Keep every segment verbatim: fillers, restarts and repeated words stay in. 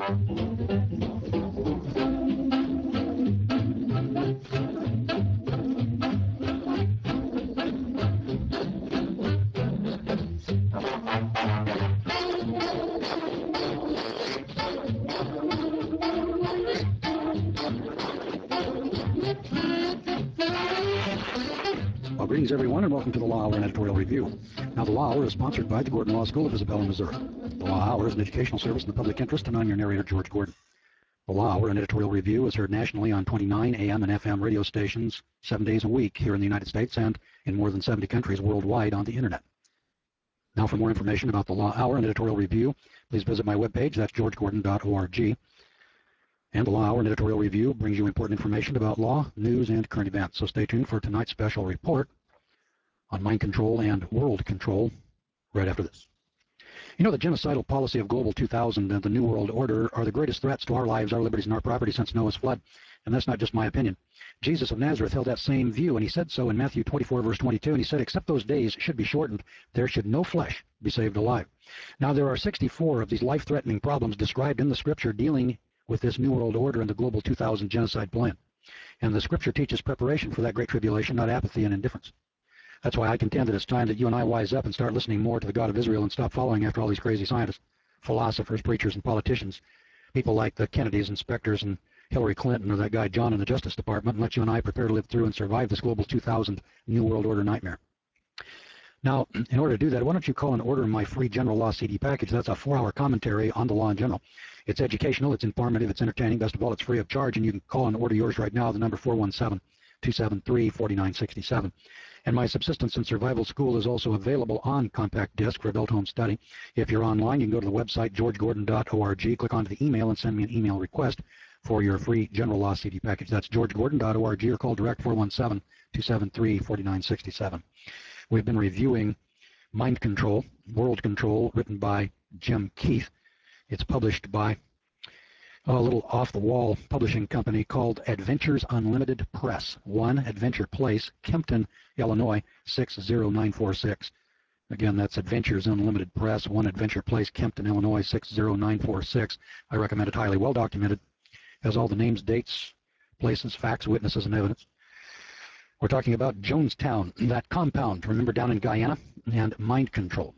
Well, greetings, everyone, and welcome to the Law Hour and Editorial Review. Now, the Law Hour is sponsored by the Gordon Law School of Isabella, Missouri. The Law Hour is an educational service in the public interest, and I'm your narrator, George Gordon. The Law Hour and Editorial Review is heard nationally on twenty-nine A M and F M radio stations seven days a week here in the United States and in more than seventy countries worldwide on the Internet. Now, for more information about the Law Hour and Editorial Review, please visit my webpage. That's george gordon dot org. And the Law Hour and Editorial Review brings you important information about law, news, and current events. So stay tuned for tonight's special report on mind control and world control right after this. You know, the genocidal policy of Global two thousand and the New World Order are the greatest threats to our lives, our liberties, and our property since Noah's flood. And that's not just my opinion. Jesus of Nazareth held that same view, and he said so in Matthew twenty-four, verse twenty-two, and he said, except those days should be shortened, there should no flesh be saved alive. Now, there are sixty-four of these life-threatening problems described in the Scripture dealing with this New World Order and the Global two thousand genocide plan. And the Scripture teaches preparation for that great tribulation, not apathy and indifference. That's why I contend that it's time that you and I wise up and start listening more to the God of Israel and stop following after all these crazy scientists, philosophers, preachers, and politicians, people like the Kennedys, inspectors, and Hillary Clinton, or that guy John in the Justice Department, and let you and I prepare to live through and survive this Global two thousand New World Order nightmare. Now, in order to do that, why don't you call and order my free General Law C D package? That's a four-hour commentary on the law in general. It's educational, it's informative, it's entertaining. Best of all, it's free of charge, and you can call and order yours right now. The number four one seven, two seven three, four nine six seven. And my Subsistence and Survival School is also available on compact disc for adult home study. If you're online, you can go to the website george gordon dot org, click onto the email, and send me an email request for your free General Law C D package. That's george gordon dot org, or call direct four one seven, two seven three, four nine six seven. We've been reviewing Mind Control, World Control, written by Jim Keith. It's published by a little off-the-wall publishing company called Adventures Unlimited Press. One Adventure Place, Kempton, Illinois, six zero nine four six. Again, that's Adventures Unlimited Press, One Adventure Place, Kempton, Illinois, six zero nine four six. I recommend it highly. Well documented. Has all the names, dates, places, facts, witnesses, and evidence. We're talking about Jonestown, that compound, remember, down in Guyana, and mind control.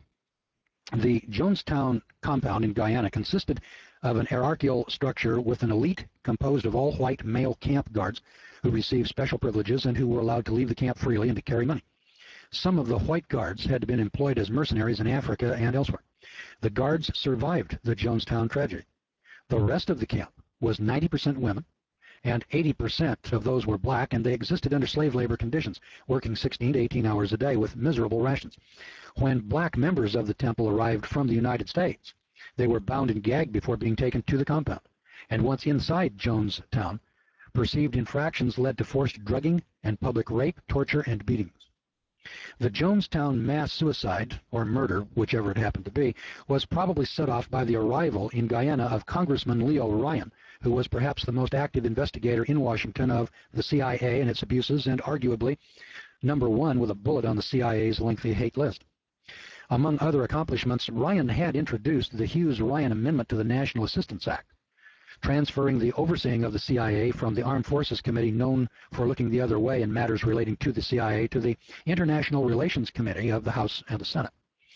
The Jonestown compound in Guyana consisted of an hierarchical structure with an elite composed of all white male camp guards who received special privileges and who were allowed to leave the camp freely and to carry money. Some of the white guards had been employed as mercenaries in Africa and elsewhere. The guards survived the Jonestown tragedy. The rest of the camp was ninety percent women, and eighty percent of those were black, and they existed under slave labor conditions, working sixteen to eighteen hours a day with miserable rations. When black members of the temple arrived from the United States, they were bound and gagged before being taken to the compound. And once inside Jonestown, perceived infractions led to forced drugging and public rape, torture, and beatings. The Jonestown mass suicide, or murder, whichever it happened to be, was probably set off by the arrival in Guyana of Congressman Leo Ryan, who was perhaps the most active investigator in Washington of the C I A and its abuses, and arguably number one with a bullet on the C I A's lengthy hate list. Among other accomplishments, Ryan had introduced the Hughes-Ryan Amendment to the National Assistance Act, transferring the overseeing of the C I A from the Armed Forces Committee, known for looking the other way in matters relating to the C I A, to the International Relations Committee of the House and the Senate.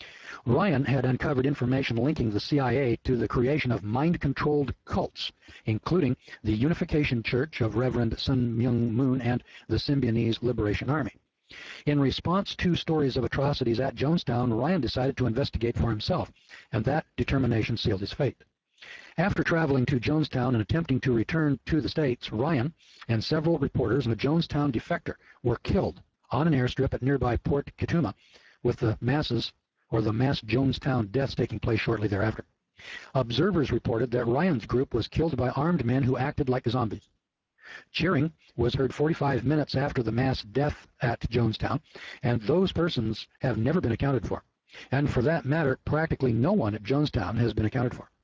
Ryan had uncovered information linking the C I A to the creation of mind-controlled cults, including the Unification Church of Reverend Sun Myung Moon and the Symbionese Liberation Army. In response to stories of atrocities at Jonestown, Ryan decided to investigate for himself, and that determination sealed his fate. After traveling to Jonestown and attempting to return to the States, Ryan and several reporters and a Jonestown defector were killed on an airstrip at nearby Port Kituma, with the masses or the mass Jonestown deaths taking place shortly thereafter. Observers reported that Ryan's group was killed by armed men who acted like zombies. Cheering was heard forty-five minutes after the mass death at Jonestown, and those persons have never been accounted for. And for that matter, practically no one at Jonestown has been accounted for.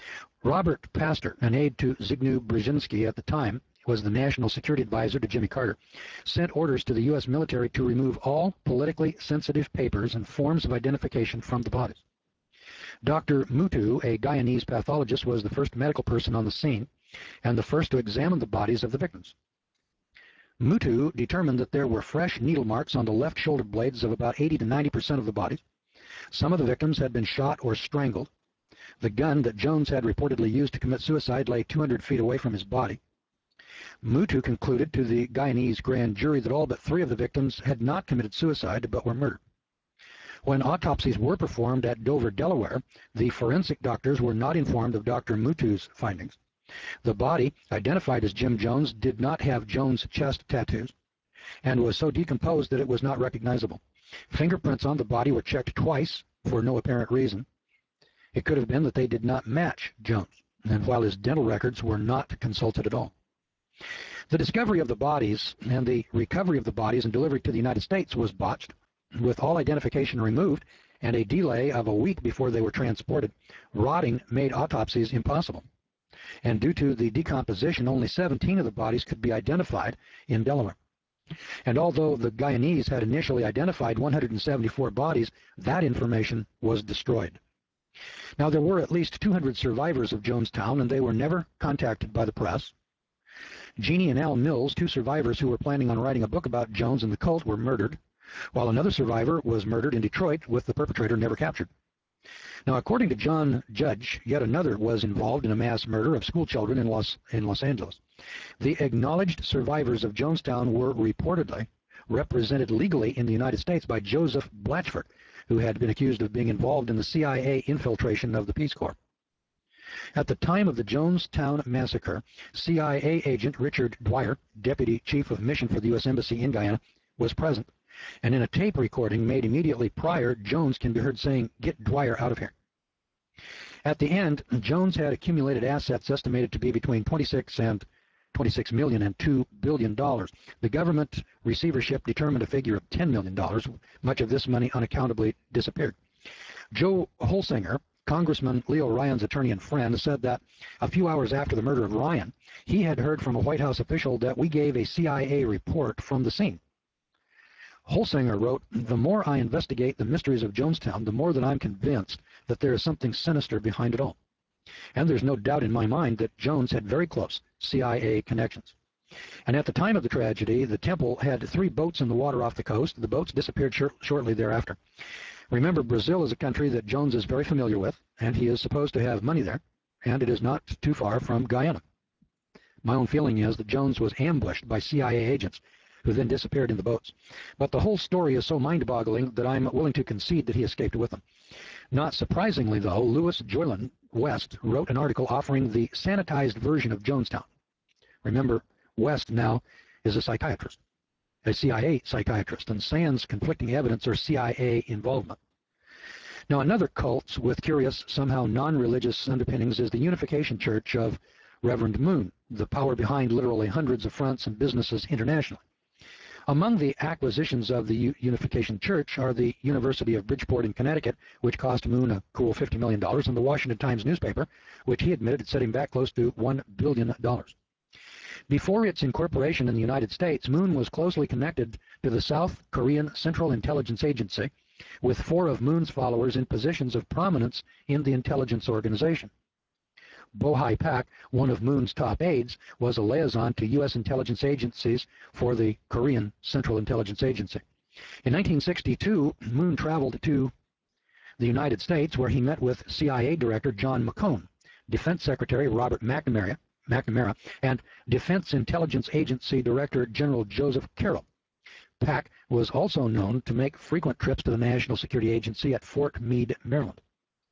Robert Pastor, an aide to Zbigniew Brzezinski at the time, was the national security advisor to Jimmy Carter, sent orders to the U S military to remove all politically sensitive papers and forms of identification from the bodies. Doctor Mutu, a Guyanese pathologist, was the first medical person on the scene and the first to examine the bodies of the victims. Mutu determined that there were fresh needle marks on the left shoulder blades of about eighty to ninety percent of the bodies. Some of the victims had been shot or strangled. The gun that Jones had reportedly used to commit suicide lay two hundred feet away from his body. Mutu concluded to the Guyanese grand jury that all but three of the victims had not committed suicide but were murdered. When autopsies were performed at Dover, Delaware, the forensic doctors were not informed of Doctor Mutu's findings. The body, identified as Jim Jones, did not have Jones' chest tattoos and was so decomposed that it was not recognizable. Fingerprints on the body were checked twice for no apparent reason. It could have been that they did not match Jones, and while his dental records were not consulted at all. The discovery of the bodies and the recovery of the bodies and delivery to the United States was botched, with all identification removed and a delay of a week before they were transported. Rotting made autopsies impossible, and due to the decomposition, only seventeen of the bodies could be identified in Delaware. And although the Guyanese had initially identified one hundred seventy-four bodies, that information was destroyed. Now, there were at least two hundred survivors of Jonestown, and they were never contacted by the press. Jeannie and Al Mills, two survivors who were planning on writing a book about Jones and the cult, were murdered, while another survivor was murdered in Detroit with the perpetrator never captured. Now, according to John Judge, yet another was involved in a mass murder of school children in Los, in Los Angeles. The acknowledged survivors of Jonestown were reportedly represented legally in the United States by Joseph Blatchford, who had been accused of being involved in the C I A infiltration of the Peace Corps. At the time of the Jonestown massacre, C I A agent Richard Dwyer, deputy chief of mission for the U S Embassy in Guyana, was present, and in a tape recording made immediately prior, Jones can be heard saying, "Get Dwyer out of here." At the end, Jones had accumulated assets estimated to be between twenty-six and twenty-six million and two billion dollars. The government receivership determined a figure of ten million dollars. Much of this money unaccountably disappeared. Joe Holsinger, Congressman Leo Ryan's attorney and friend, said that a few hours after the murder of Ryan, he had heard from a White House official that we gave a C I A report from the scene. Holsinger wrote, "The more I investigate the mysteries of Jonestown, the more that I'm convinced that there is something sinister behind it all. And there's no doubt in my mind that Jones had very close C I A connections." And at the time of the tragedy, the temple had three boats in the water off the coast. The boats disappeared shor shortly thereafter. Remember, Brazil is a country that Jones is very familiar with, and he is supposed to have money there, and it is not too far from Guyana. My own feeling is that Jones was ambushed by C I A agents who then disappeared in the boats. But the whole story is so mind-boggling that I'm willing to concede that he escaped with them. Not surprisingly, though, Louis Joylin West wrote an article offering the sanitized version of Jonestown. Remember, West now is a psychiatrist, a C I A psychiatrist, and sans conflicting evidence or C I A involvement. Now, another cult with curious, somehow non-religious underpinnings is the Unification Church of Reverend Moon, the power behind literally hundreds of fronts and businesses internationally. Among the acquisitions of the U Unification Church are the University of Bridgeport in Connecticut, which cost Moon a cool fifty million dollars, and the Washington Times newspaper, which he admitted had set him back close to one billion dollars. Before its incorporation in the United States, Moon was closely connected to the South Korean Central Intelligence Agency, with four of Moon's followers in positions of prominence in the intelligence organization. Bo-Hai Pak, one of Moon's top aides, was a liaison to U S intelligence agencies for the Korean Central Intelligence Agency. In nineteen sixty-two, Moon traveled to the United States, where he met with C I A Director John McCone, Defense Secretary Robert McNamara, McNamara and Defense Intelligence Agency Director General Joseph Carroll. Pak was also known to make frequent trips to the National Security Agency at Fort Meade, Maryland.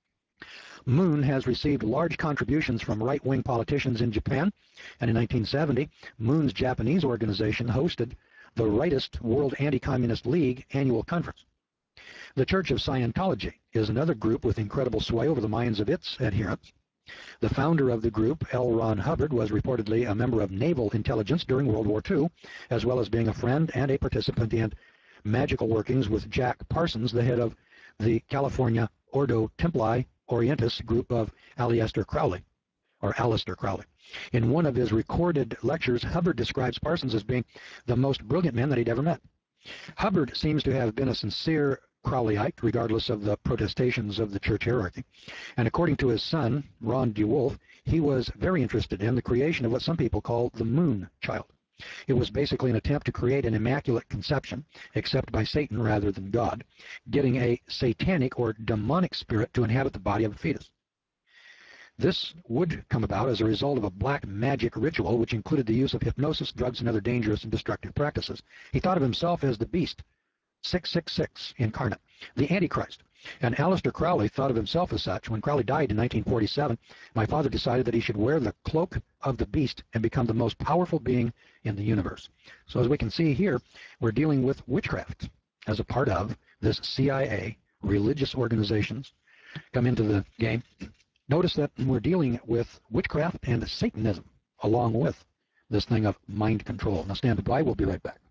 Moon has received large contributions from right-wing politicians in Japan, and in nineteen seventy, Moon's Japanese organization hosted the rightist World Anti-Communist League annual conference. The Church of Scientology is another group with incredible sway over the minds of its adherents. The founder of the group, L. Ron Hubbard, was reportedly a member of naval intelligence during World War Two, as well as being a friend and a participant in magical workings with Jack Parsons, the head of the California Ordo Templi Orientis group of Aleister Crowley, or Aleister Crowley. In one of his recorded lectures, Hubbard describes Parsons as being the most brilliant man that he'd ever met. Hubbard seems to have been a sincere Crowleyite, regardless of the protestations of the church hierarchy. And according to his son, Ron DeWolf, he was very interested in the creation of what some people call the moon child. It was basically an attempt to create an immaculate conception, except by Satan rather than God, getting a satanic or demonic spirit to inhabit the body of a fetus. This would come about as a result of a black magic ritual, which included the use of hypnosis, drugs, and other dangerous and destructive practices. He thought of himself as the beast, six six six incarnate, the Antichrist. And Aleister Crowley thought of himself as such. When Crowley died in nineteen forty-seven, my father decided that he should wear the cloak of the beast and become the most powerful being in the universe. So as we can see here, we're dealing with witchcraft as a part of this C I A. Religious organizations come into the game. Notice that we're dealing with witchcraft and Satanism along with this thing of mind control. Now stand by, we'll be right back.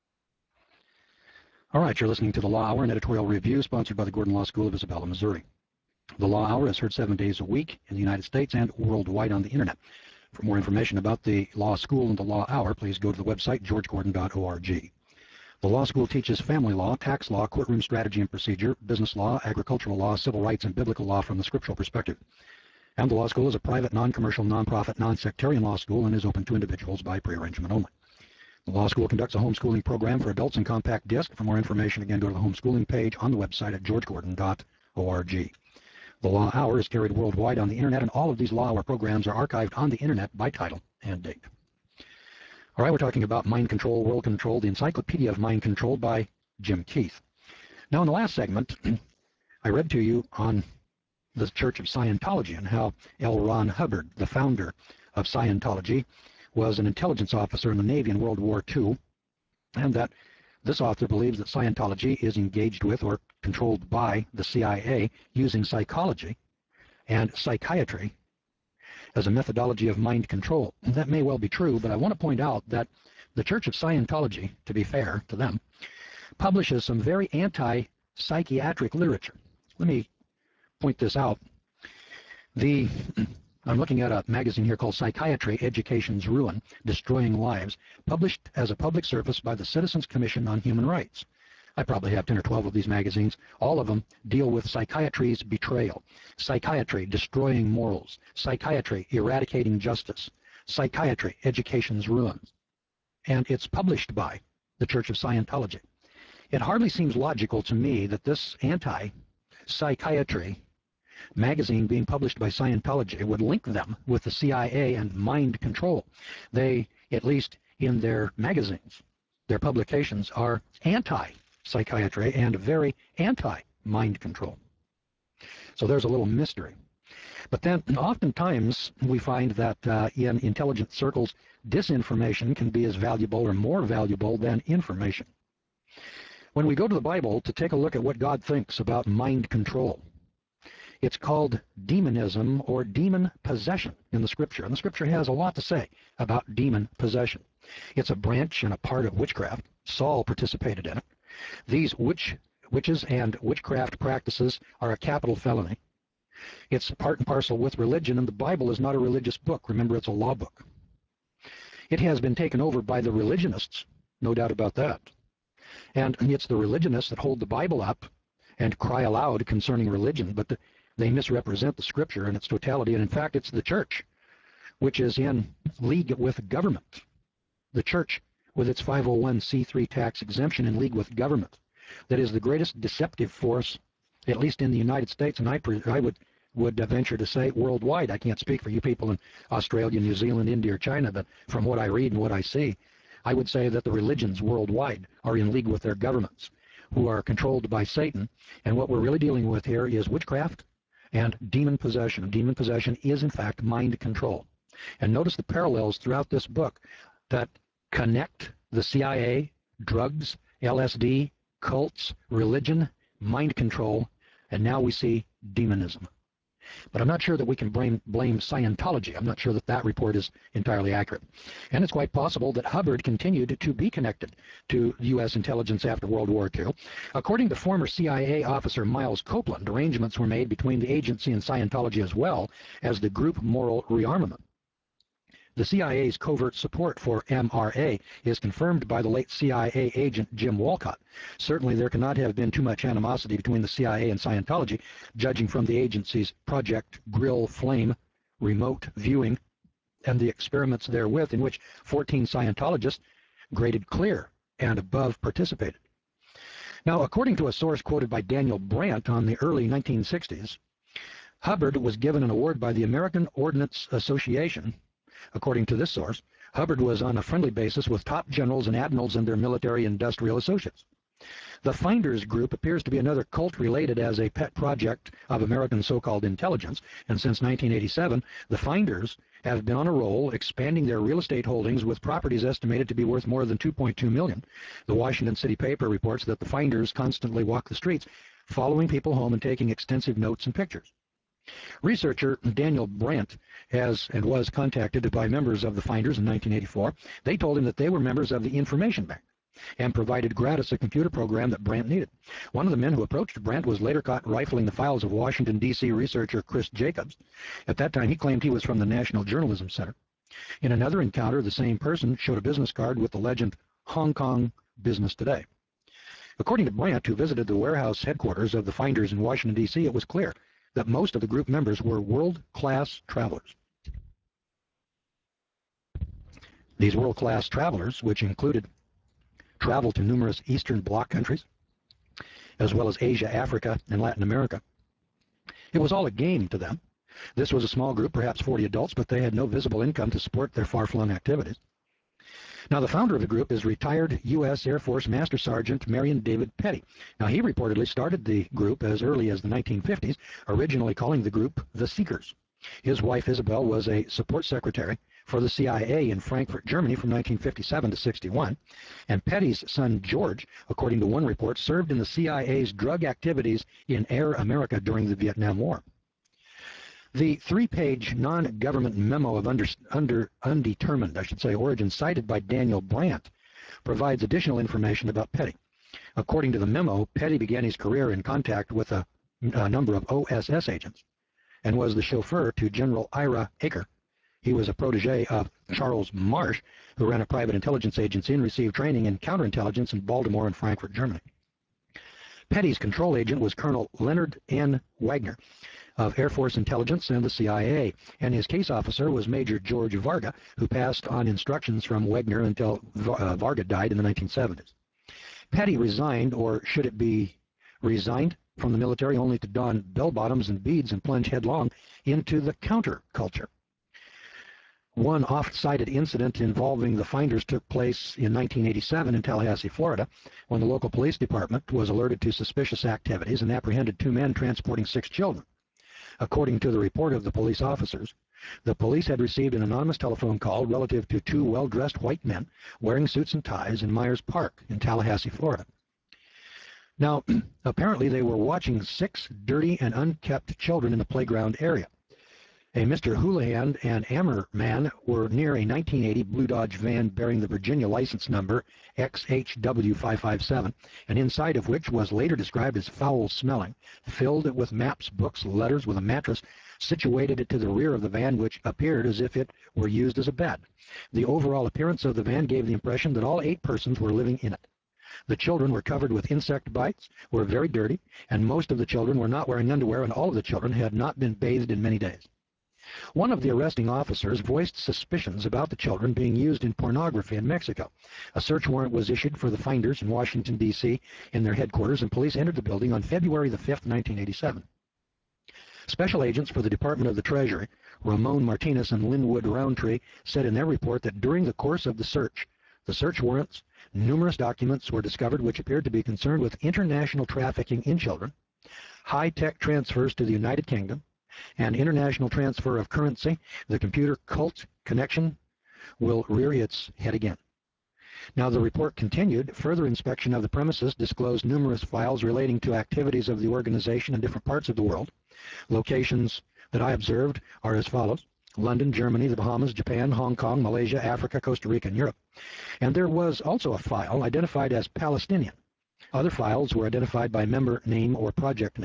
All right, you're listening to The Law Hour, an editorial review sponsored by the Gordon Law School of Isabella, Missouri. The Law Hour is heard seven days a week in the United States and worldwide on the Internet. For more information about the Law School and the Law Hour, please go to the website george gordon dot org. The Law School teaches family law, tax law, courtroom strategy and procedure, business law, agricultural law, civil rights, and biblical law from the scriptural perspective. And the Law School is a private, non-commercial, non-profit, non-sectarian law school and is open to individuals by prearrangement only. The Law School conducts a homeschooling program for adults in compact disc. For more information, again, go to the homeschooling page on the website at george gordon dot org. The Law Hour is carried worldwide on the Internet, and all of these Law Hour programs are archived on the Internet by title and date. All right, we're talking about Mind Control, World Control, the Encyclopedia of Mind Control by Jim Keith. Now, in the last segment, I read to you on the Church of Scientology and how L. Ron Hubbard, the founder of Scientology, was an intelligence officer in the Navy in World War Two, and that this author believes that Scientology is engaged with or controlled by the C I A using psychology and psychiatry as a methodology of mind control. And that may well be true, but I want to point out that the Church of Scientology, to be fair to them, publishes some very anti-psychiatric literature. Let me point this out. The I'm looking at a magazine here called Psychiatry, Education's Ruin, Destroying Lives, published as a public service by the Citizens Commission on Human Rights. I probably have ten or twelve of these magazines. All of them deal with psychiatry's betrayal, psychiatry destroying morals, psychiatry eradicating justice, psychiatry, education's ruin. And it's published by the Church of Scientology. It hardly seems logical to me that this anti-psychiatry magazine being published by Scientology would link them with the C I A and mind control. They, at least in their magazines, their publications are anti-psychiatry and very anti-mind control. So there's a little mystery. But then oftentimes we find that uh, in intelligence circles, disinformation can be as valuable or more valuable than information. When we go to the Bible to take a look at what God thinks about mind control, it's called demonism or demon possession in the Scripture. And the Scripture has a lot to say about demon possession. It's a branch and a part of witchcraft. Saul participated in it. These witch, witches and witchcraft practices are a capital felony. It's part and parcel with religion, and the Bible is not a religious book. Remember, it's a law book. It has been taken over by the religionists, no doubt about that. And it's the religionists that hold the Bible up and cry aloud concerning religion, but the, they misrepresent the Scripture in its totality. And in fact, it's the church which is in league with government. The church, with its five oh one c three tax exemption, in league with government, that is the greatest deceptive force, at least in the United States, and I, I would, would venture to say worldwide. I can't speak for you people in Australia, New Zealand, India, or China, but from what I read and what I see, I would say that the religions worldwide are in league with their governments, who are controlled by Satan. And what we're really dealing with here is witchcraft and demon possession. Demon possession is, in fact, mind control. And notice the parallels throughout this book that connect the C I A, drugs, L S D, cults, religion, mind control, and now we see demonism. But I'm not sure that we can blame, blame Scientology. I'm not sure that that report is entirely accurate. And it's quite possible that Hubbard continued to be connected to U S intelligence after World War Two. According to former C I A officer Miles Copeland, arrangements were made between the agency and Scientology as well as the group moral rearmament. The C I A's covert support for M R A is confirmed by the late C I A agent Jim Walcott. Certainly there cannot have been too much animosity between the C I A and Scientology, judging from the agency's Project Grill Flame remote viewing and the experiments therewith in which fourteen Scientologists graded clear and above participated. Now, according to a source quoted by Daniel Brandt on the early nineteen sixties, Hubbard was given an award by the American Ordnance Association. According to this source, Hubbard was on a friendly basis with top generals and admirals and their military-industrial associates. The Finders Group appears to be another cult related as a pet project of American so-called intelligence, and since nineteen eighty-seven, the Finders have been on a roll, expanding their real estate holdings with properties estimated to be worth more than two point two million dollars. The Washington City paper reports that the Finders constantly walk the streets, following people home and taking extensive notes and pictures. Researcher Daniel Brandt has and was contacted by members of the Finders in nineteen eighty-four. They told him that they were members of the Information Bank and provided gratis a computer program that Brandt needed. One of the men who approached Brandt was later caught rifling the files of Washington, D C researcher Chris Jacobs. At that time, he claimed he was from the National Journalism Center. In another encounter, the same person showed a business card with the legend, Hong Kong Business Today. According to Brandt, who visited the warehouse headquarters of the Finders in Washington, D C, it was clear that most of the group members were world-class travelers. These world-class travelers, which included travel to numerous Eastern Bloc countries, as well as Asia, Africa, and Latin America. It was all a game to them. This was a small group, perhaps forty adults, but they had no visible income to support their far-flung activities. Now, the founder of the group is retired U S Air Force Master Sergeant Marion David Petty. Now, he reportedly started the group as early as the nineteen fifties, originally calling the group the Seekers. His wife, Isabel, was a support secretary for the C I A in Frankfurt, Germany from nineteen fifty-seven to sixty-one, and Petty's son, George, according to one report, served in the C I A's drug activities in Air America during the Vietnam War. The three-page non-government memo of under, under undetermined, I should say, origin cited by Daniel Brandt provides additional information about Petty. According to the memo, Petty began his career in contact with a, a number of O S S agents and was the chauffeur to General Ira Aker. He was a protege of Charles Marsh, who ran a private intelligence agency and received training in counterintelligence in Baltimore and Frankfurt, Germany. Petty's control agent was Colonel Leonard N. Wagner of Air Force Intelligence and the C I A, and his case officer was Major George Varga, who passed on instructions from Wagner until uh, Varga died in the nineteen seventies. Petty resigned, or should it be resigned, from the military only to don bell-bottoms and beads and plunge headlong into the counterculture. One oft-cited incident involving the Finders took place in nineteen eighty-seven in Tallahassee, Florida, when the local police department was alerted to suspicious activities and apprehended two men transporting six children. According to the report of the police officers, the police had received an anonymous telephone call relative to two well-dressed white men wearing suits and ties in Myers Park in Tallahassee, Florida. Now, apparently they were watching six dirty and unkept children in the playground area. A Mister Houlihan and Ammerman were near a nineteen eighty Blue Dodge van bearing the Virginia license number X H W five five seven, and inside of which was later described as foul-smelling, filled with maps, books, letters, with a mattress situated to the rear of the van, which appeared as if it were used as a bed. The overall appearance of the van gave the impression that all eight persons were living in it. The children were covered with insect bites, were very dirty, and most of the children were not wearing underwear, and all of the children had not been bathed in many days. One of the arresting officers voiced suspicions about the children being used in pornography in Mexico. A search warrant was issued for the Finders in Washington, D C in their headquarters, and police entered the building on February the fifth, nineteen eighty-seven. Special agents for the Department of the Treasury, Ramon Martinez and Linwood Roundtree, said in their report that during the course of the search, the search warrants, numerous documents were discovered which appeared to be concerned with international trafficking in children, high-tech transfers to the United Kingdom, and international transfer of currency. The computer cult connection will rear its head again. Now, the report continued. Further inspection of the premises disclosed numerous files relating to activities of the organization in different parts of the world. Locations that I observed are as follows: London, Germany, the Bahamas, Japan, Hong Kong, Malaysia, Africa, Costa Rica, and Europe. And there was also a file identified as Palestinian. Other files were identified by member name or project name.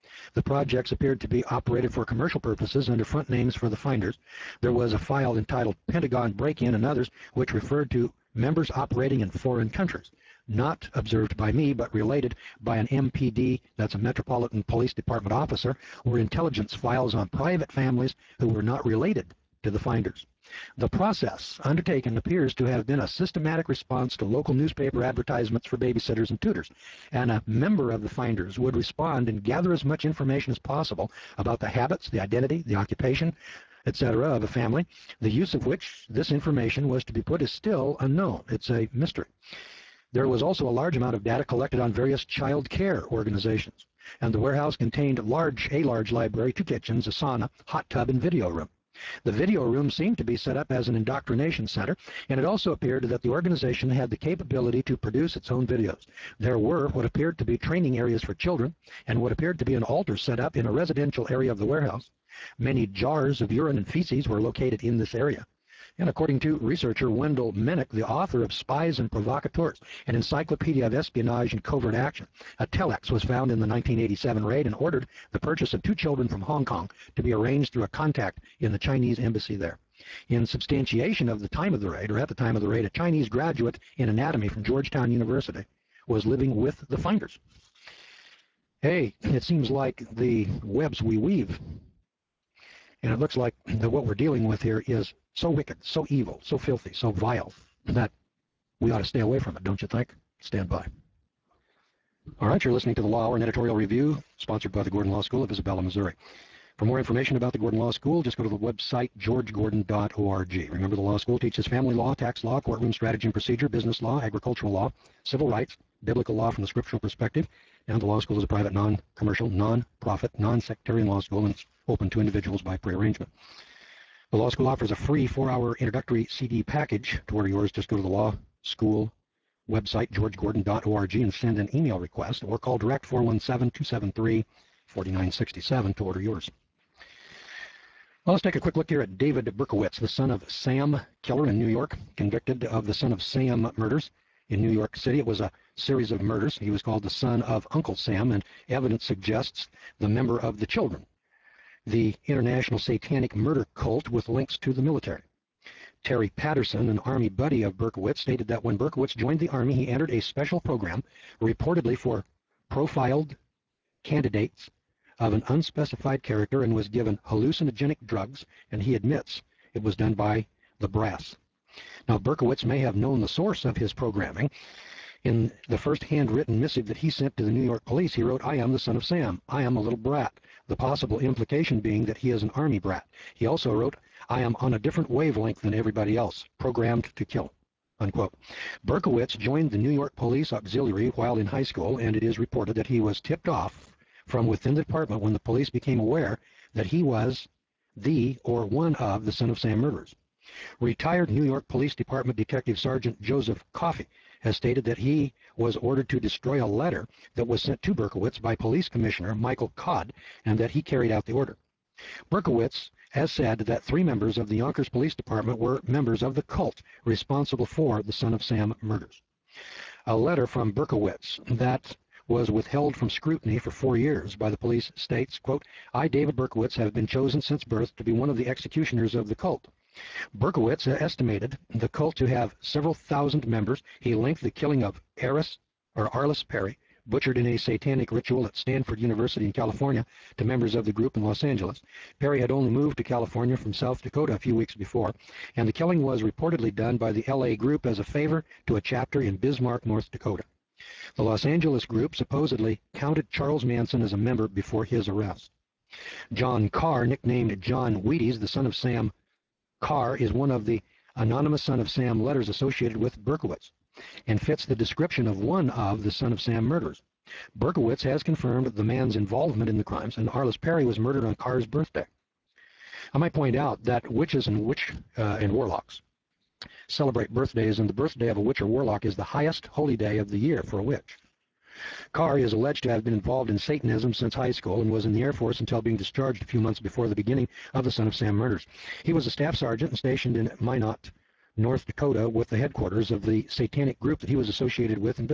The projects appeared to be operated for commercial purposes under front names for the finders. There was a file entitled Pentagon Break-In and others, which referred to members operating in foreign countries, not observed by me, but related by an M P D, that's a Metropolitan Police Department officer, were intelligence files on private families who were not related to the finders. The process undertaken appears to have been a systematic response to local newspaper advertisements for babysitters and tutors, and a member of the finders would respond and gather as much information as possible about the habits, the identity, the occupation, et cetera of a family. The use of which this information was to be put is still unknown. It's a mystery. There was also a large amount of data collected on various child care organizations, and the warehouse contained large, a large library, two kitchens, a sauna, hot tub, and video room. The video room seemed to be set up as an indoctrination center, and it also appeared that the organization had the capability to produce its own videos. There were what appeared to be training areas for children, and what appeared to be an altar set up in a residential area of the warehouse. Many jars of urine and feces were located in this area. And according to researcher Wendell Minnick, the author of Spies and Provocateurs, an encyclopedia of espionage and covert action, a telex was found in the nineteen eighty-seven raid and ordered the purchase of two children from Hong Kong to be arranged through a contact in the Chinese embassy there. In substantiation of the time of the raid, or at the time of the raid, a Chinese graduate in anatomy from Georgetown University was living with the finders. Hey, it seems like the webs we weave, and it looks like that what we're dealing with here is so wicked, so evil, so filthy, so vile, that we ought to stay away from it, don't you think? Stand by. All right, you're listening to the Law Hour, an editorial review sponsored by the Gordon Law School of Isabella, Missouri. For more information about the Gordon Law School, just go to the website george gordon dot org. Remember, the law school teaches family law, tax law, courtroom strategy and procedure, business law, agricultural law, civil rights, biblical law from the scriptural perspective, and the law school is a private, non-commercial, non-profit, non-sectarian law school, and it's open to individuals by pre-arrangement. The law school offers a free four-hour introductory C D package. To order yours, just go to the law school website, george gordon dot org, and send an email request, or call direct four one seven, two seven three, four nine six seven to order yours. Well, let's take a quick look here at David Berkowitz, the son of Sam Killer in New York, convicted of the son of Sam murders in New York City. It was a series of murders. He was called the son of Uncle Sam, and evidence suggests the member of the Children, the international satanic murder cult with links to the military. Terry Patterson, an Army buddy of Berkowitz, stated that when Berkowitz joined the Army, he entered a special program reportedly for profiled candidates of an unspecified character and was given hallucinogenic drugs, and he admits it was done by the brass. Now, Berkowitz may have known the source of his programming. In the first handwritten missive that he sent to the New York police, he wrote, "I am the son of Sam. I am a little brat," the possible implication being that he is an Army brat. He also wrote, "I am on a different wavelength than everybody else, programmed to kill," unquote. Berkowitz joined the New York Police Auxiliary while in high school, and it is reported that he was tipped off from within the department when the police became aware that he was the or one of the son of Sam murderers. Retired New York Police Department Detective Sergeant Joseph Coffey has stated that he was ordered to destroy a letter that was sent to Berkowitz by Police Commissioner Michael Codd, and that he carried out the order. Berkowitz has said that three members of the Yonkers Police Department were members of the cult responsible for the son of Sam murders. A letter from Berkowitz that was withheld from scrutiny for four years by the police states, quote, "I, David Berkowitz, have been chosen since birth to be one of the executioners of the cult." Berkowitz estimated the cult to have several thousand members. He linked the killing of Aris, or Arliss Perry, butchered in a satanic ritual at Stanford University in California, to members of the group in Los Angeles. Perry had only moved to California from South Dakota a few weeks before, and the killing was reportedly done by the L A group as a favor to a chapter in Bismarck, North Dakota. The Los Angeles group supposedly counted Charles Manson as a member before his arrest. John Carr, nicknamed John Wheaties, the son of Sam Carr, is one of the anonymous son of Sam letters associated with Berkowitz, and fits the description of one of the son of Sam murderers. Berkowitz has confirmed the man's involvement in the crimes, and Arliss Perry was murdered on Carr's birthday. I might point out that witches and witch uh, and warlocks celebrate birthdays, and the birthday of a witch or warlock is the highest holy day of the year for a witch. Carr is alleged to have been involved in Satanism since high school and was in the Air Force until being discharged a few months before the beginning of the Son of Sam murders. He was a staff sergeant and stationed in Minot, North Dakota, with the headquarters of the satanic group that he was associated with in Bismarck.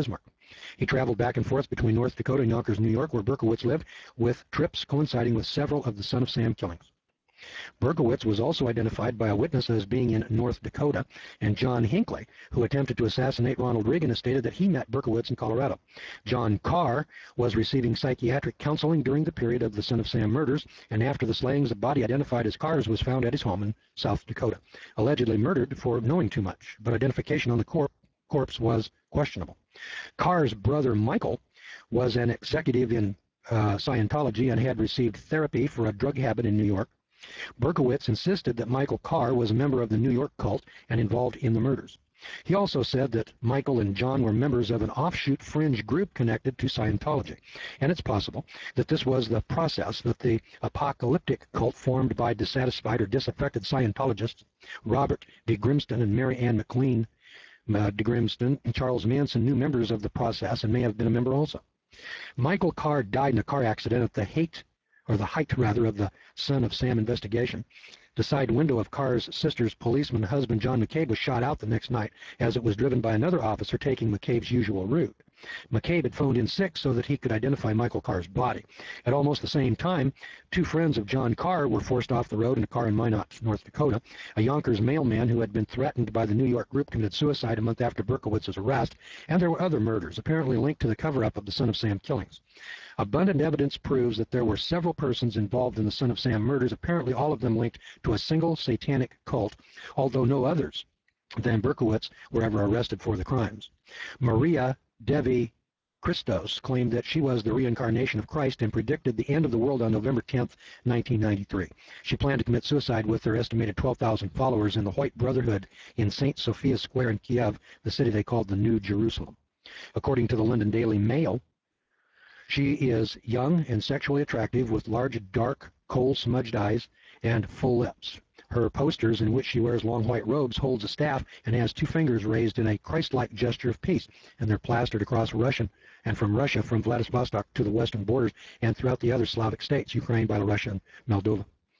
He traveled back and forth between North Dakota and Yonkers, New York, where Berkowitz lived, with trips coinciding with several of the Son of Sam killings. Berkowitz was also identified by a witness as being in North Dakota, and John Hinckley, who attempted to assassinate Ronald Reagan, has stated that he met Berkowitz in Colorado. John Carr was receiving psychiatric counseling during the period of the Son of Sam murders, and after the slayings, a body identified as Carr's was found at his home in South Dakota, allegedly murdered for knowing too much, but identification on the corp corpse was questionable. Carr's brother Michael was an executive in uh, Scientology and had received therapy for a drug habit in New York. Berkowitz insisted that Michael Carr was a member of the New York cult and involved in the murders. He also said that Michael and John were members of an offshoot fringe group connected to Scientology, and it's possible that this was the process that the apocalyptic cult formed by dissatisfied or disaffected Scientologists, Robert de Grimston and Mary Ann McLean uh, de Grimston, and Charles Manson, knew members of the process and may have been a member also. Michael Carr died in a car accident at the hate or the height, rather, of the Son of Sam investigation. The side window of Carr's sister's policeman husband, John McCabe, was shot out the next night as it was driven by another officer taking McCabe's usual route. McCabe had phoned in sick so that he could identify Michael Carr's body. At almost the same time, two friends of John Carr were forced off the road in a car in Minot, North Dakota. A Yonkers mailman who had been threatened by the New York group committed suicide a month after Berkowitz's arrest, and there were other murders, apparently linked to the cover-up of the Son of Sam killings. Abundant evidence proves that there were several persons involved in the Son of Sam murders, apparently all of them linked to a single satanic cult, although no others than Berkowitz were ever arrested for the crimes. Maria Devi Christos claimed that she was the reincarnation of Christ and predicted the end of the world on November tenth, nineteen ninety-three. She planned to commit suicide with her estimated twelve thousand followers in the White Brotherhood in Saint Sophia Square in Kiev, the city they called the New Jerusalem. According to the London Daily Mail, she is young and sexually attractive with large, dark, coal-smudged eyes and full lips. Her posters, in which she wears long white robes, holds a staff and has two fingers raised in a Christ-like gesture of peace, and they're plastered across Russian and from Russia, from Vladivostok to the western borders, and throughout the other Slavic states, Ukraine, Belarus, and Moldova.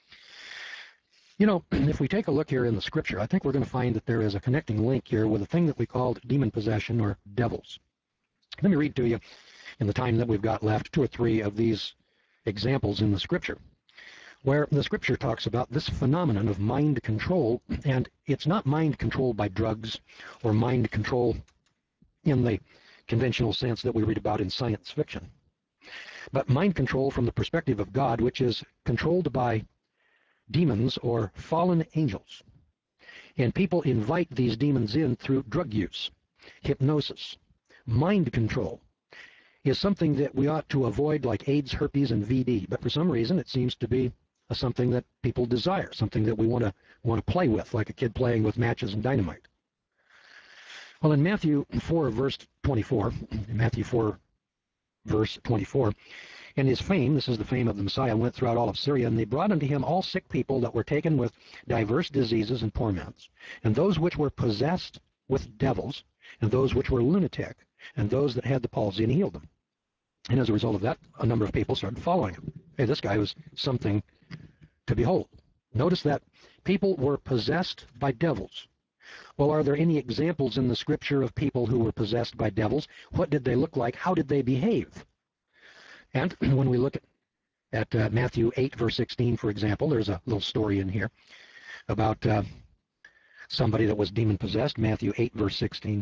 You know, if we take a look here in the scripture, I think we're going to find that there is a connecting link here with a thing that we called demon possession or devils. Let me read to you, in the time that we've got left, two or three of these examples in the scripture, where the scripture talks about this phenomenon of mind control, and it's not mind control by drugs or mind control in the conventional sense that we read about in science fiction, but mind control from the perspective of God, which is controlled by demons or fallen angels. And people invite these demons in through drug use, hypnosis. Mind control is something that we ought to avoid, like AIDS, herpes, and V D, but for some reason it seems to be something that people desire, something that we want to want to play with, like a kid playing with matches and dynamite. Well, in Matthew four, verse twenty-four, Matthew four, verse twenty-four, and his fame, this is the fame of the Messiah, went throughout all of Syria, and they brought unto him all sick people that were taken with diverse diseases and torments, and those which were possessed with devils, and those which were lunatic, and those that had the palsy, and he healed them. And as a result of that, a number of people started following him. Hey, this guy was something to behold. Notice that people were possessed by devils. Well, are there any examples in the scripture of people who were possessed by devils? What did they look like? How did they behave? And when we look at, at uh, Matthew eight, verse sixteen, for example, there's a little story in here about uh, somebody that was demon-possessed. Matthew eight, verse sixteen.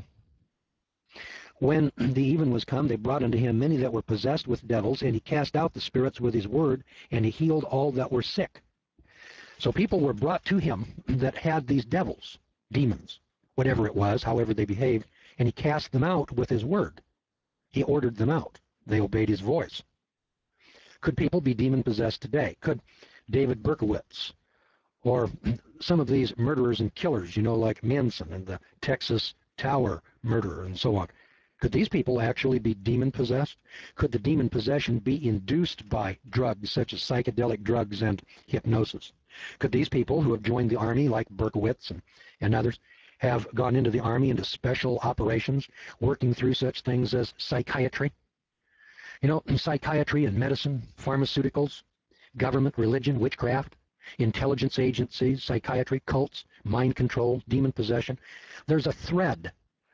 When the even was come, they brought unto him many that were possessed with devils, and he cast out the spirits with his word, and he healed all that were sick. So people were brought to him that had these devils, demons, whatever it was, however they behaved, and he cast them out with his word. He ordered them out. They obeyed his voice. Could people be demon-possessed today? Could David Berkowitz or some of these murderers and killers, you know, like Manson and the Texas Tower murderer and so on, could these people actually be demon-possessed? Could the demon possession be induced by drugs such as psychedelic drugs and hypnosis? Could these people who have joined the Army, like Berkowitz and, and others, have gone into the Army, into special operations, working through such things as psychiatry? You know, psychiatry and medicine, pharmaceuticals, government, religion, witchcraft, intelligence agencies, psychiatry, cults, mind control, demon possession. There's a thread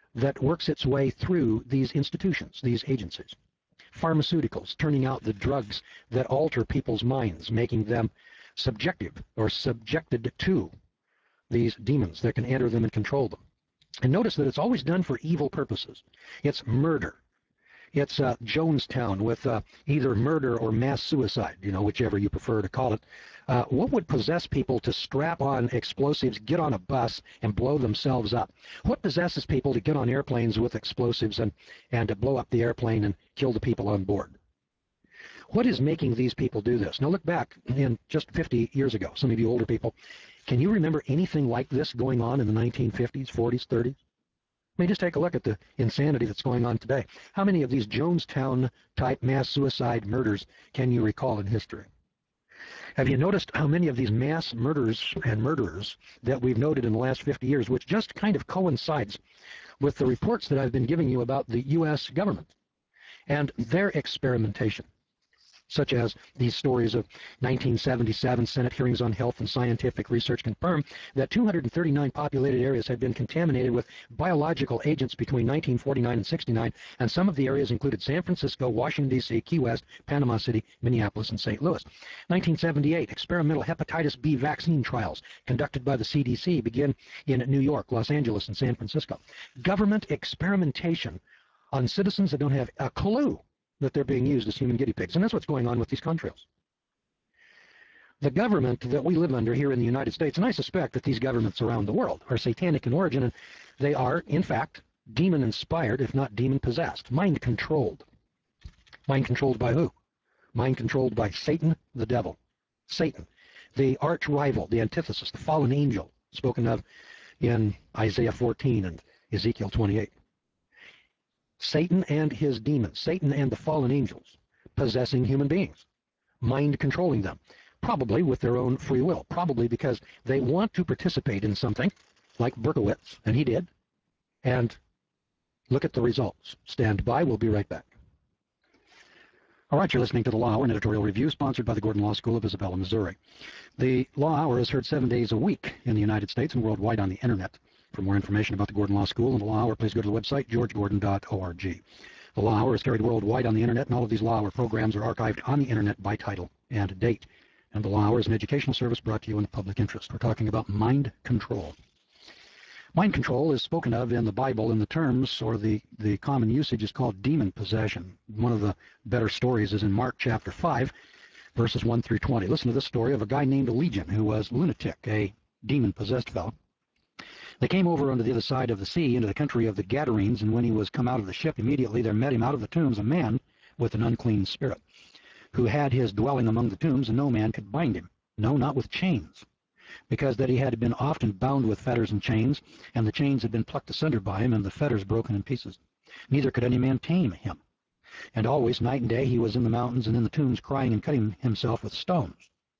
that works its way through these institutions, these agencies. Pharmaceuticals, turning out the drugs that alter people's minds, making them subjective or subjected to these demons that can enter them and control them. And notice that it's always done for evil purposes. It's murder. It's uh, Jonestown with uh, either murder or mass suicide, you know, whichever you prefer to call it. Uh, what would possess people to strap on explosives, get on a bus, and blow themselves up? What possesses people to get on airplanes with explosives and, and to blow up the airplane and kill the people on board? What is making these people do this? Now look back in just fifty years ago, some of you older people. Can you remember anything like this going on in the nineteen fifties, forties, thirties? I mean, just take a look at the insanity that's going on today. How many of these Jonestown-type mass suicide murders can you recall in history? Have you noticed how many of these mass murders and murderers that we've noted in the last fifty years, which just kind of coincides with the reports that I've been giving you about the U S government and their experimentation? Such as these stories of nineteen seventy-seven Senate hearings on health and scientific research confirmed that two hundred thirty-nine populated areas had been contaminated with biological agents between nineteen forty-nine and sixty-nine, and some of the areas included San Francisco, Washington, D C, Key West, Panama City, Minneapolis, and Saint Louis. nineteen seventy-eight, experimental hepatitis B vaccine trials conducted by the C D C begin in New York, Los Angeles, and San Francisco. Government experimentation on citizens that don't have a clue that they're being used as human guinea pigs. And that's what's going on with these contrails. The government that we live under here in the United States, and I suspect that these governments around the world are satanic in origin, and they are, in fact, demon-inspired, if not demon-possessed, mind-controlled. Mind-controlled by who? Mind-controlled by Satan, the devil. Satan, the arch-rival, the antithesis, the fallen angel, spoken of in Isaiah fourteen and Ezekiel twenty-eight. Satan and his demons, Satan and the fallen angels, possessing human beings, mind controlling them, probably with their own free will, probably because they want to participate in something like Berkowitz, and he did, and look at the results. Stand by, we'll be right back. All right, you're listening to The Law Hour, an editorial review sponsored by the Gordon Law School of Isabella, Missouri. The Law Hour is heard seven days a week in the United States and worldwide on the internet. For more information about the Gordon Law School and the Law Hour, please go to the website, george gordon dot org. The Law Hour is carried worldwide on the internet, and all of these Law Hour programs are archived on the internet by title and date. And the Law Hour is an educational service brought to you in the public interest. We're talking about mind control. Mind control is spoken of in the Bible in the terms, or the, the common usage is called demon possession. One of the better stories is in Mark chapter five, verses one through twenty. Listen to this story of a guy named Legion who was lunatic, a demon-possessed fellow. They came over on the other side of the sea into the country of the Gadarenes, and when he was come out of the ship, immediately there met him out of the tombs a man with an unclean spirit, who had his dwelling among the tombs, and no man could bind him, no, not with chains, because that he had been often bound with fetters and chains, and the chains had been plucked asunder by him, and the fetters broken in pieces. Neither could any man tame him. And always, night and day, he was in the mountains and in the tombs, crying and cutting himself with stones.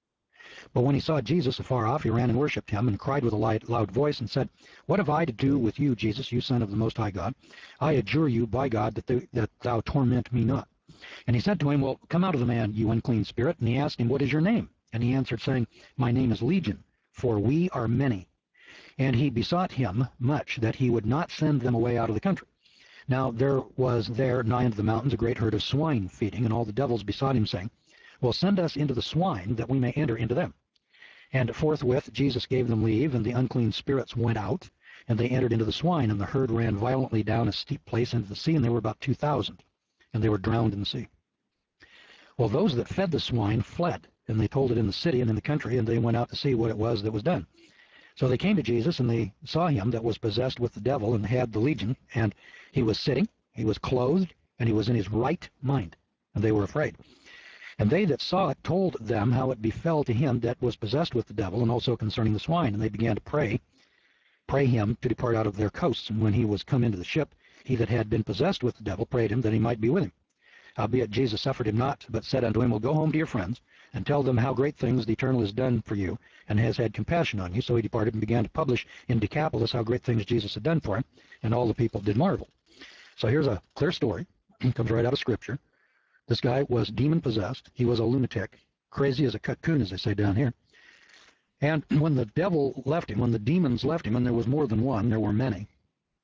But when he saw Jesus afar off, he ran and worshipped him, and cried with a loud voice, and said, What have I to do with you, Jesus, you Son of the Most High God? I adjure you by God that, th that thou torment me not. And he said to him, Well, come out of the man, you unclean spirit. And he asked him, What is your name? And he answered, saying, My name is Legion, for we are many. And he besought him much that he would not send them away out of the country. Now there was there nigh unto the mountains a great herd of swine feeding, and all the devils besought him, saying, Well, send us into the swine, that we may enter into them. And forthwith Jesus gave them leave, and the unclean spirits went out, and they entered into the swine, and the herd ran violently down a steep place into the sea, and there were about two thousand, and they were drowned in the sea. Well, those that fed the swine fled, and they told it in the city and in the country, and they went out to see what it was that was done. So they came to Jesus, and they saw him that was possessed with the devil and had the legion, and he was sitting, he was clothed, and he was in his right mind, and they were afraid. And they that saw it told them how it befell to him that was possessed with the devil, and also concerning the swine. And they began to pray, pray him to depart out of their coasts. And when he was come into the ship, he that had been possessed with the devil prayed him that he might be with him. Howbeit Jesus suffered him not, but said unto him, Well, go home to your friends, and tell them how great things the Eternal has done for you, and has had compassion on you. So he departed and began to publish in Decapolis how great things Jesus had done for him, and all the people did marvel. So here's a clear story. It comes right out of Scripture. This guy was demon-possessed. He was a lunatic, crazy as a cocoon, as they say down here. And when the devil left him, when the demons left him, and there was more than one, there were many,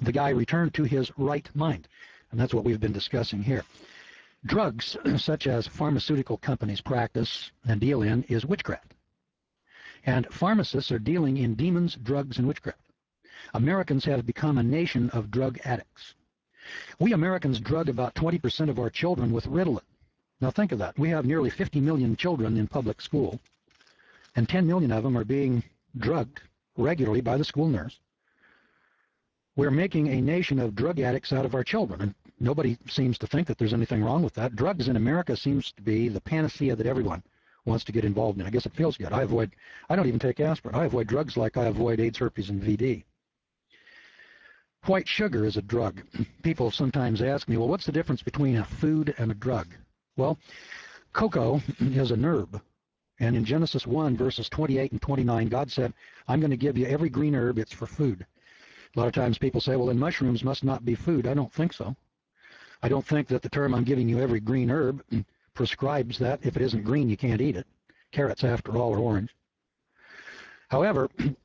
the guy returned to his right mind. And that's what we've been discussing here. Drugs, such as pharmaceutical companies practice and deal in, is witchcraft. And pharmacists are dealing in demons, drugs, and witchcraft. Americans have become a nation of drug addicts. We Americans drug about twenty percent of our children with Ritalin. Now think of that. We have nearly fifty million children in public school, and ten million of them are being drugged regularly by the school nurse. We're making a nation of drug addicts out of our children, and nobody seems to think that there's anything wrong with that. Drugs in America seems to be the panacea that everyone wants to get involved in. I guess it feels good. I avoid, I don't even take aspirin. I avoid drugs like I avoid AIDS, herpes, and V D. White sugar is a drug. People sometimes ask me, well, what's the difference between a food and a drug? Well, cocoa is an herb. And in Genesis one, verses twenty-eight and twenty-nine, God said, I'm going to give you every green herb. It's for food. A lot of times people say, well, then mushrooms must not be food. I don't think so. I don't think that the term I'm giving you every green herb prescribes that if it isn't green, you can't eat it. Carrots, after all, are orange. However,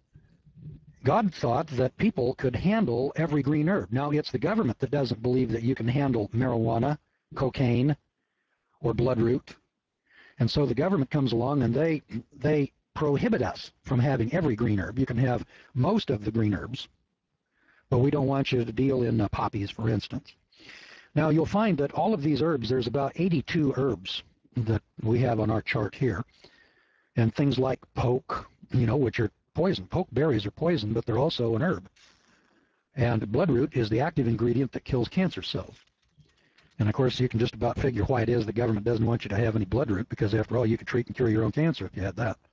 God thought that people could handle every green herb. Now, it's the government that doesn't believe that you can handle marijuana, cocaine, or bloodroot. And so the government comes along and they, they prohibit us from having every green herb. You can have most of the green herbs, but we don't want you to deal in uh, poppies, for instance. Now, you'll find that all of these herbs, there's about eighty-two herbs that we have on our chart here. And things like poke, you know, which are poison. Poke berries are poison, but they're also an herb. And bloodroot is the active ingredient that kills cancer cells. And, of course, you can just about figure why it is the government doesn't want you to have any bloodroot, because, after all, you could treat and cure your own cancer if you had that.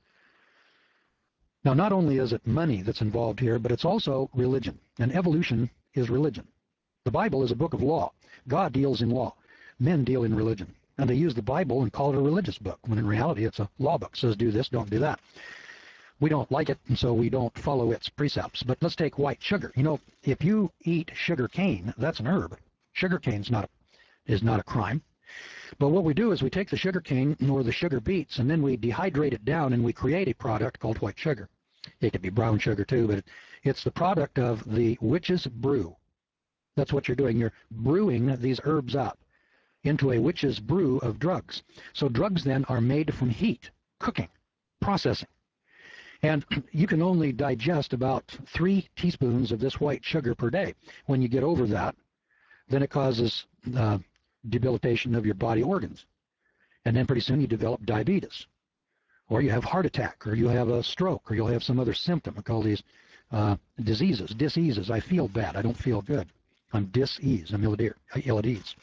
Now, not only is it money that's involved here, but it's also religion. And evolution is religion. The Bible is a book of law. God deals in law. Men deal in religion. And they use the Bible and call it a religious book, when in reality it's a law book. It says do this, don't do that. We don't like it, and so we don't follow its precepts. But let's take white sugar. You know, if you eat sugar cane, that's an herb. Sugar cane's not a, is not a crime. But what we do is we take the sugar cane or the sugar beets, and then we dehydrate it down, and we create a product called white sugar. It could be brown sugar too, but it, it's the product of the witch's brew. That's what you're doing. You're brewing these herbs up into a witch's brew of drugs. So drugs then are made from heat, cooking, processing. And you can only digest about three teaspoons of this white sugar per day. When you get over that, then it causes uh, debilitation of your body organs. And then pretty soon you develop diabetes, or you have heart attack, or you have a stroke, or you'll have some other symptom. I call these uh, diseases, diseases. I feel bad. I don't feel good. I'm dis-ease. I'm ill at ease.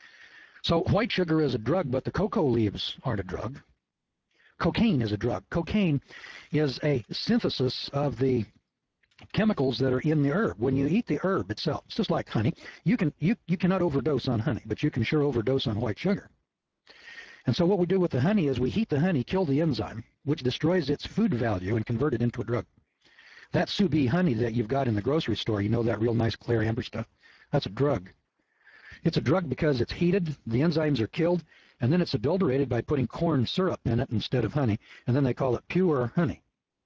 So white sugar is a drug, but the cocoa leaves aren't a drug. Cocaine is a drug. Cocaine is a synthesis of the chemicals that are in the herb. When you eat the herb itself, it's just like honey. You can you you cannot overdose on honey, but you can sure overdose on white sugar. And so what we do with the honey is we heat the honey, kill the enzyme, which destroys its food value, and convert it into a drug. That Sous Bee honey that you've got in the grocery store, you know, that real nice clear amber stuff, that's a drug. It's a drug because it's heated, the enzymes are killed, and then it's adulterated by putting corn syrup in it instead of honey, and then they call it pure honey.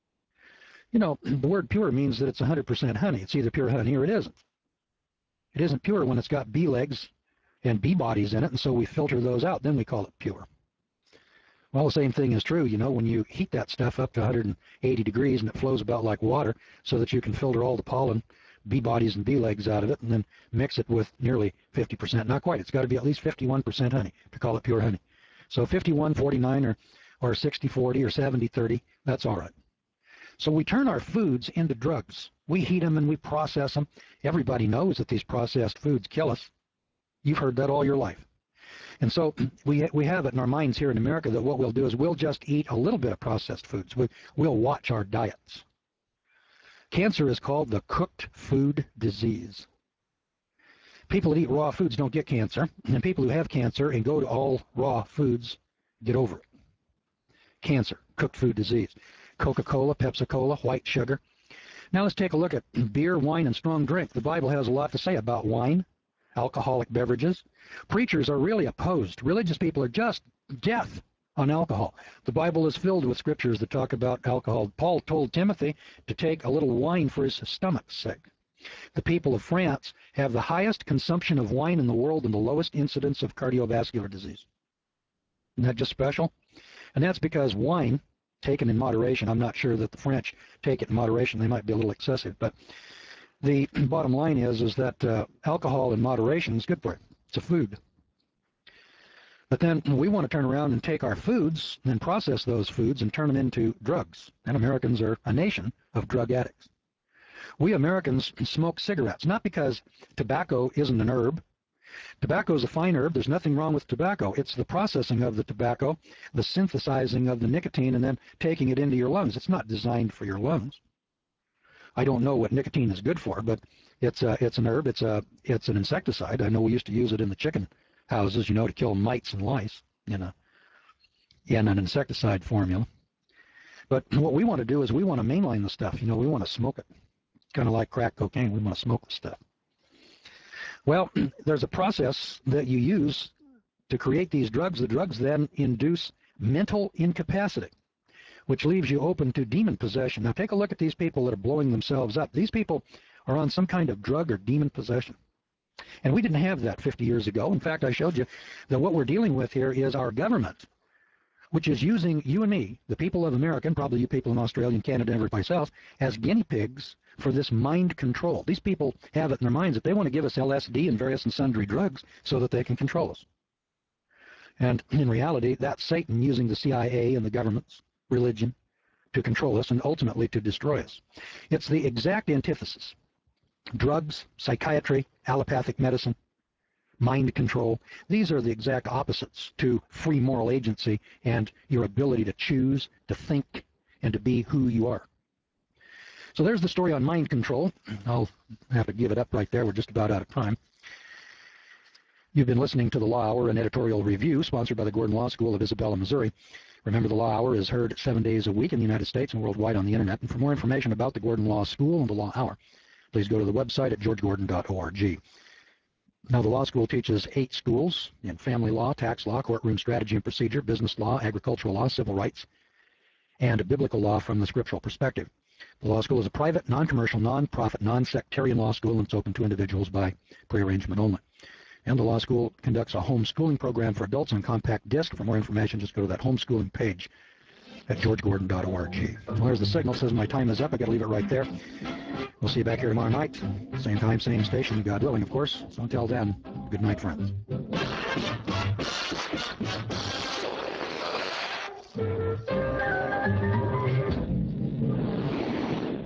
You know, the word pure means that it's one hundred percent honey. It's either pure honey or it isn't. It isn't pure when it's got bee legs and bee bodies in it, and so we filter those out. Then we call it pure. Well, the same thing is true, you know, when you heat that stuff up to one hundred eighty degrees and it flows about like water so that you can filter all the pollen, bee bodies and bee legs out of it, and then mix it with nearly fifty percent. Not quite. It's got to be at least fifty-one percent honey to call it pure honey. So fifty-one forty-nine or, or sixty forty or seventy thirty, that's all right. So we turn our foods into drugs. We heat them and we process them. Everybody knows that these processed foods kill us. You've heard that all your life. And so we, we have it in our minds here in America that what we'll do is we'll just eat a little bit of processed foods. We, we'll watch our diets. Cancer is called the cooked food disease. People that eat raw foods don't get cancer, and people who have cancer and go to all raw foods get over it. Cancer, cooked food disease. Coca-Cola, Pepsi-Cola, white sugar. Now let's take a look at beer, wine, and strong drink. The Bible has a lot to say about wine, alcoholic beverages. Preachers are really opposed. Religious people are just death on alcohol. The Bible is filled with scriptures that talk about alcohol. Paul told Timothy to take a little wine for his stomach's sake. The people of France have the highest consumption of wine in the world and the lowest incidence of cardiovascular disease. Isn't that just special? And that's because wine, taken in moderation, I'm not sure that the French take it in moderation. They might be a little excessive. But the bottom line is, is that uh, alcohol in moderation is good for you. It's a food. But then we want to turn around and take our foods and process those foods and turn them into drugs. And Americans are a nation of drug addicts. We Americans smoke cigarettes, not because tobacco isn't an herb. Tobacco is a fine herb. There's nothing wrong with tobacco. It's the processing of the tobacco, the synthesizing of the nicotine, and then taking it into your lungs. It's not designed for your lungs. I don't know what nicotine is good for, but it's a, it's an herb. It's a it's an insecticide. I know we used to use it in the chicken houses, you know, to kill mites and lice in a in an insecticide formula. But what we want to do is we want to mainline the stuff. You know, we want to smoke it. It's kind of like crack cocaine. We want to smoke the stuff. Well, there's a process that you use to create these drugs. The drugs then induce mental incapacity, which leaves you open to demon possession. Now take a look at these people that are blowing themselves up. These people are on some kind of drug or demon possession. And we didn't have that fifty years ago. In fact, I showed you that what we're dealing with here is our government, which is using you and me, the people of America, and probably you people in Australia and Canada and everybody else, as guinea pigs for this mind control. These people have it in their minds that they want to give us L S D and various and sundry drugs so that they can control us. And in reality, that's Satan using the C I A and the government's religion to control us and ultimately to destroy us. It's the exact antithesis. Drugs, psychiatry, allopathic medicine, mind control, these are the exact opposites to free moral agency and your ability to choose, to think, and to be who you are. So there's the story on mind control. I'll have to give it up right there. We're just about out of time. You've been listening to the Law Hour, an editorial review sponsored by the Gordon Law School of Isabella, Missouri. Remember, the Law Hour is heard seven days a week in the United States and worldwide on the Internet. And for more information about the Gordon Law School and the Law Hour, please go to the website at george gordon dot org. Now, the law school teaches eight schools in family law, tax law, courtroom strategy and procedure, business law, agricultural law, civil rights, and biblical law from the scriptural perspective. The law school is a private, non-commercial, non-profit, non-sectarian law school, and it's open to individuals by prearrangement only. And the law school conducts a homeschooling program for adults on compact disc. For more information, just go to that homeschooling page at george gordon dot org. Well, there's the signal. Says my time is up. I got to leave it right there. We'll see you back here tomorrow night. Same time, same station, God willing, of course. So until then, good night, friends.